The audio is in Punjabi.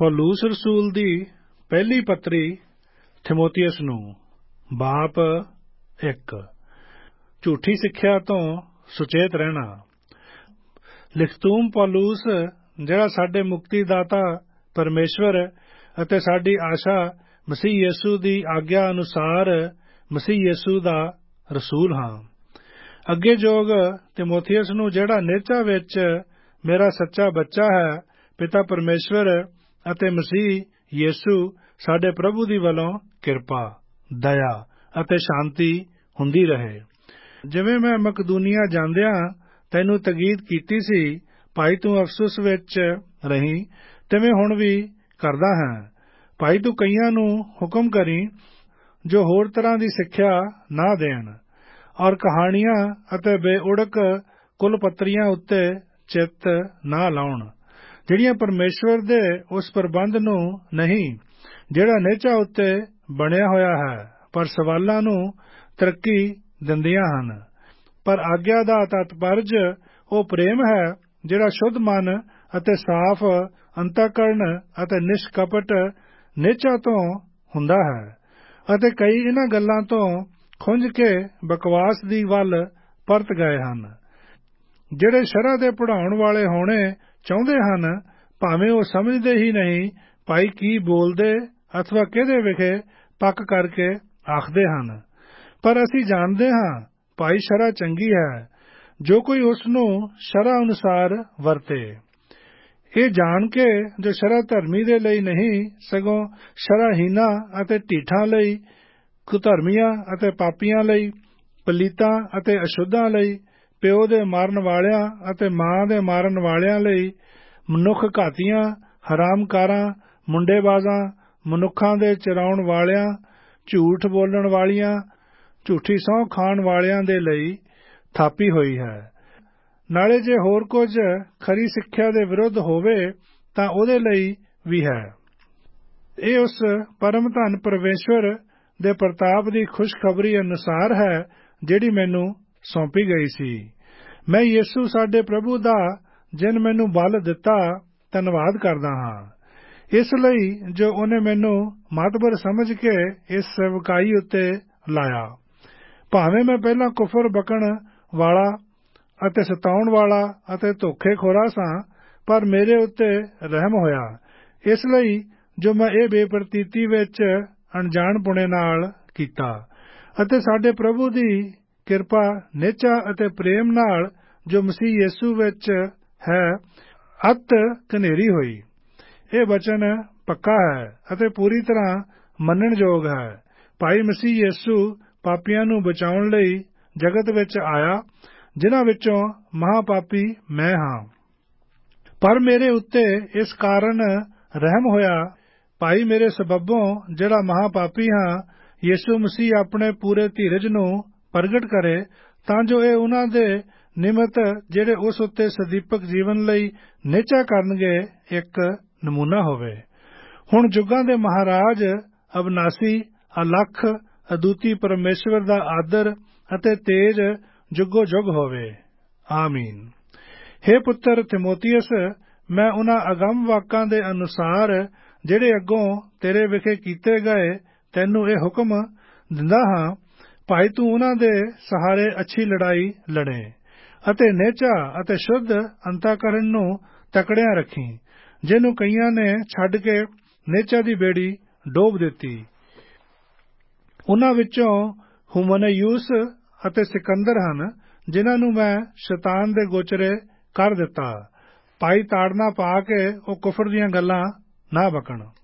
ਪੌਲੁਸ ਰਸੂਲ ਦੀ ਪਹਿਲੀ ਪੱਤਰੀ ਥਿਮੋਥੀਅਸ ਨੂੰ ਬਾਪ 1। ਝੂਠੀ ਸਿੱਖਿਆ ਤੋਂ ਸੁਚੇਤ ਰਹਿਣਾ। ਲਿਖਤੂਮ ਪੌਲੁਸ, ਜਿਹੜਾ ਸਾਡੇ ਮੁਕਤੀਦਾਤਾ ਪਰਮੇਸ਼ਵਰ ਅਤੇ ਸਾਡੀ ਆਸ਼ਾ ਮਸੀਹ ਯੇਸੂ ਦੀ ਆਗਿਆ ਅਨੁਸਾਰ ਮਸੀਹ ਯੇਸੂ ਦਾ ਰਸੂਲ ਹਾਂ। ਅੱਗੇ ਜੋਗ ਤਿਮੋਥੀਅਸ ਨੂੰ, ਜਿਹੜਾ ਨੇਚਾ ਵਿੱਚ ਮੇਰਾ ਸੱਚਾ ਬੱਚਾ ਹੈ, ਪਿਤਾ ਪਰਮੇਸ਼ਵਰ ਅਤੇ ਮਸੀਹ ਯੇਸੂ ਸਾਡੇ ਪ੍ਰਭੂ ਦੀ ਵੱਲੋਂ ਕਿਰਪਾ, ਦਇਆ ਅਤੇ ਸ਼ਾਂਤੀ ਹੁੰਦੀ ਰਹੇ। ਜਿਵੇਂ ਮੈਂ ਮਕਦੂਨੀਆ ਜਾਂਦਿਆਂ ਤੈਨੂੰ ਤਕੀਦ ਕੀਤੀ ਸੀ, ਭਾਈ ਤੂੰ ਅਫਸੁਸ ਵਿੱਚ ਰਹੀਂ, ਤਿਵੇਂ ਹੁਣ ਵੀ ਕਰਦਾ ਹਾਂ। ਭਾਈ ਤੂੰ ਕਈਆਂ ਨੂੰ ਹੁਕਮ ਕਰੀਂ ਜੋ ਹੋਰ ਤਰ੍ਹਾਂ ਦੀ ਸਿੱਖਿਆ ਨਾ ਦੇਣ, ਔਰ ਕਹਾਣੀਆਂ ਅਤੇ ਬੇਉੜਕ ਕੁਲਪੱਤਰੀਆਂ ਉੱਤੇ ਚਿੱਤ ਨਾ ਲਾਉਣ, ਜਿਹੜੀਆਂ ਪਰਮੇਸ਼ਵਰ ਦੇ ਉਸ ਪ੍ਰਬੰਧ ਨੂੰ ਨਹੀਂ ਜਿਹੜਾ ਨਿਹਚਾ ਉੱਤੇ ਬਣਿਆ ਹੋਇਆ ਹੈ, ਪਰ ਸਵਾਲਾਂ ਨੂੰ ਤਰੱਕੀ ਦਿੰਦੀਆਂ ਹਨ। ਪਰ ਆਗਿਆ ਦਾ ਤਾਤਪਰਜ ਉਹ ਪ੍ਰੇਮ ਹੈ ਜਿਹੜਾ ਸ਼ੁੱਧ ਮਨ ਅਤੇ ਸਾਫ਼ ਅੰਤःਕਰਣ ਅਤੇ ਨਿਸ਼ਕਪਟ ਨਿਹਚਾ ਤੋਂ ਹੁੰਦਾ ਹੈ। ਅਤੇ ਕਈ ਇਹਨਾਂ ਗੱਲਾਂ ਤੋਂ ਖੁੰਝ ਕੇ ਬਕਵਾਸ ਦੀ ਵੱਲ ਪਰਤ ਗਏ ਹਨ। ਜਿਹੜੇ ਸ਼ਰ੍ਹਾ ਦੇ ਪੜ੍ਹਾਉਣ ਵਾਲੇ ਹੋਣੇ ਚਾਹੁੰਦੇ ਹਨ, ਭਾਵੇਂ ਉਹ ਸਮਝਦੇ ਹੀ ਨਹੀਂ ਭਾਈ ਕੀ ਬੋਲਦੇ ਅਥਵਾ ਕਿਹਦੇ ਵਿਖੇ ਪੱਕ ਕਰਕੇ ਆਖਦੇ ਹਨ। ਪਰ ਅਸੀਂ ਜਾਣਦੇ ਹਾਂ ਭਾਈ ਸ਼ਰ੍ਹਾ ਚੰਗੀ ਹੈ, ਜੋ ਕੋਈ ਉਸ ਨੂੰ ਸ਼ਰ੍ਹਾ ਅਨੁਸਾਰ ਵਰਤੇ। ਇਹ ਜਾਣ ਕੇ ਜੋ ਸ਼ਰ੍ਹਾ ਧਰਮੀ ਦੇ ਲਈ ਨਹੀਂ, ਸਗੋਂ ਸ਼ਰ੍ਹਾਹੀਨਾਂ ਅਤੇ ਢੀਠਾਂ ਲਈ, ਕੁਧਰਮੀਆਂ ਅਤੇ ਪਾਪੀਆਂ ਲਈ, ਪਲੀਤਾਂ ਅਤੇ ਅਸ਼ੁੱਧਾਂ ਲਈ, ਪਿਓ ਦੇ ਮਾਰਨ ਵਾਲਿਆਂ ਅਤੇ ਮਾਂ ਦੇ ਮਾਰਨ ਵਾਲਿਆਂ ਲਈ, ਮਨੁੱਖ ਘਾਤੀਆਂ, ਹਰਾਮਕਾਰਾਂ, ਮੁੰਡੇਬਾਜ਼ਾਂ, ਮਨੁੱਖਾਂ ਦੇ ਚਰਾਉਣ ਵਾਲਿਆਂ, ਝੂਠ ਬੋਲਣ ਵਾਲੀਆਂ, ਝੂਠੀ ਸਹੁੰ ਖਾਣ ਵਾਲਿਆਂ ਦੇ ਲਈ ਥਾਪੀ ਹੋਈ ਹੈ। ਨਾਲੇ ਜੇ ਹੋਰ ਕੁਝ ਖਰੀ ਸਿੱਖਿਆ ਦੇ ਵਿਰੁੱਧ ਹੋਵੇ ਤਾਂ ਉਹਦੇ ਲਈ ਵੀ ਹੈ। ਇਹ ਉਸ ਪਰਮ ਧਨ ਪਰਮੇਸ਼ਵਰ ਦੇ ਪ੍ਰਤਾਪ ਦੀ ਖੁਸ਼ਖਬਰੀ ਅਨੁਸਾਰ ਹੈ, ਜਿਹੜੀ ਮੈਨੂੰ ਸੌਂਪੀ ਗਈ ਸੀ। ਮੈਂ ਯੇਸੂ ਸਾਡੇ ਪ੍ਰਭੂ ਦਾ, ਜਿਨ ਮੈਨੂੰ ਬਲ ਦਿੱਤਾ, ਧੰਨਵਾਦ ਕਰਦਾ ਹਾਂ, ਇਸ ਲਈ ਜੋ ਉਹਨੇ ਮੈਨੂੰ ਮਾਤਬਰ ਸਮਝ ਕੇ ਇਸ ਸੇਵਕਾਈ ਉੱਤੇ ਲਾਇਆ। ਭਾਵੇਂ ਮੈਂ ਪਹਿਲਾਂ ਕੁਫਰ ਬਕਣ ਵਾਲਾ ਅਤੇ ਸਤਾਉਣ ਵਾਲਾ ਅਤੇ ਧੋਖੇਖੋਰਾ ਸਾਂ, ਪਰ ਮੇਰੇ ਉੱਤੇ ਰਹਿਮ ਹੋਇਆ, ਇਸ ਲਈ ਜੋ ਮੈਂ ਇਹ ਬੇਪ੍ਰਤੀਤੀ ਵਿੱਚ ਅਣਜਾਣਪੁਣੇ ਨਾਲ ਕੀਤਾ। ਅਤੇ ਸਾਡੇ ਪ੍ਰਭੂ ਦੀ ਕਿਰਪਾ ਨਿਹਚਾ ਅਤੇ ਪ੍ਰੇਮ ਨਾਲ ਜੋ ਮਸੀਹ ਯੇਸੂ ਵਿੱਚ ਹੈ, ਅਤ ਘਨੇਰੀ ਹੋਈ। ਇਹ ਵਚਨ ਪੱਕਾ ਹੈ ਅਤੇ ਪੂਰੀ ਤਰ੍ਹਾਂ ਮੰਨਣਯੋਗ ਹੈ। ਭਾਈ ਮਸੀਹ ਯੇਸੂ ਪਾਪੀਆਂ ਨੂੰ ਬਚਾਉਣ ਲਈ ਜਗਤ ਵਿੱਚ ਆਇਆ, ਜਿਨ੍ਹਾਂ ਵਿੱਚੋਂ ਮਹਾਪਾਪੀ ਮੈਂ ਹਾਂ। ਪਰ ਮੇਰੇ ਉੱਤੇ ਇਸ ਕਾਰਨ ਰਹਿਮ ਹੋਇਆ, ਭਾਈ ਮੇਰੇ ਸਬਬੋਂ, ਜਿਹੜਾ ਮਹਾਪਾਪੀ ਹਾਂ, ਯੇਸੂ ਮਸੀਹ ਆਪਣੇ ਪੂਰੇ ਧੀਰਜ ਨੂੰ ਪ੍ਰਗਟ ਕਰੇ, ਤਾਂ ਜੋ ਇਹ ਉਹਨਾਂ ਦੇ ਨਿਮਿਤ ਜਿਹੜੇ ਉਸ ਉੱਤੇ ਸਦੀਪਕ ਜੀਵਨ ਲਈ ਨਿਹਚਾ ਕਰਨਗੇ ਇੱਕ ਨਮੂਨਾ ਹੋਵੇ। ਹੁਣ ਜੁਗਾਂ ਦੇ ਮਹਾਰਾਜ, ਅਬਨਾਸੀ, ਅਲੱਖ, ਅਦੁੱਤੀ ਪਰਮੇਸ਼ਵਰ ਦਾ ਆਦਰ ਅਤੇ ਤੇਜ ਜੁਗੋ ਜੁਗ ਹੋਵੇ। ਆਮੀਨ। ਹੇ ਪੁੱਤਰ ਤਿਮੋਥੀਅਸ, ਮੈਂ ਉਹਨਾਂ ਅਗੰਮ ਵਾਕਾਂ ਦੇ ਅਨੁਸਾਰ ਜਿਹੜੇ ਅੱਗੋਂ ਤੇਰੇ ਵਿਖੇ ਕੀਤੇ ਗਏ, ਤੈਨੂੰ ਇਹ ਹੁਕਮ ਦਿੰਦਾ ਹਾਂ, ਭਾਈ ਤੂੰ ਉਹਨਾਂ ਦੇ ਸਹਾਰੇ ਅੱਛੀ ਲੜਾਈ ਲੜੇ ਅਤੇ ਨਿਹਚਾ ਅਤੇ ਸ਼ੁੱਧ ਅੰਤःਕਰਣ ਨੂੰ ਤਕੜਿਆਂ ਰੱਖੀ, ਜਿਹਨੂੰ ਕਈਆਂ ਨੇ ਛੱਡ ਕੇ ਨਿਹਚਾ ਦੀ ਬੇੜੀ ਡੋਬ ਦਿੱਤੀ। ਉਹਨਾਂ ਵਿੱਚੋਂ ਹੁਮਨਯੂਸ ਅਤੇ ਸਿਕੰਦਰ ਹਨ, ਜਿਨ੍ਹਾਂ ਨੂੰ ਮੈਂ ਸ਼ੈਤਾਨ ਦੇ ਗੋਚਰੇ ਕਰ ਦਿੱਤਾ। ਭਾਈ ਤਾੜਨਾ ਪਾ ਕੇ ਉਹ ਕੁਫਰ ਦੀਆਂ ਗੱਲਾਂ ਨਾ ਬਕਣ।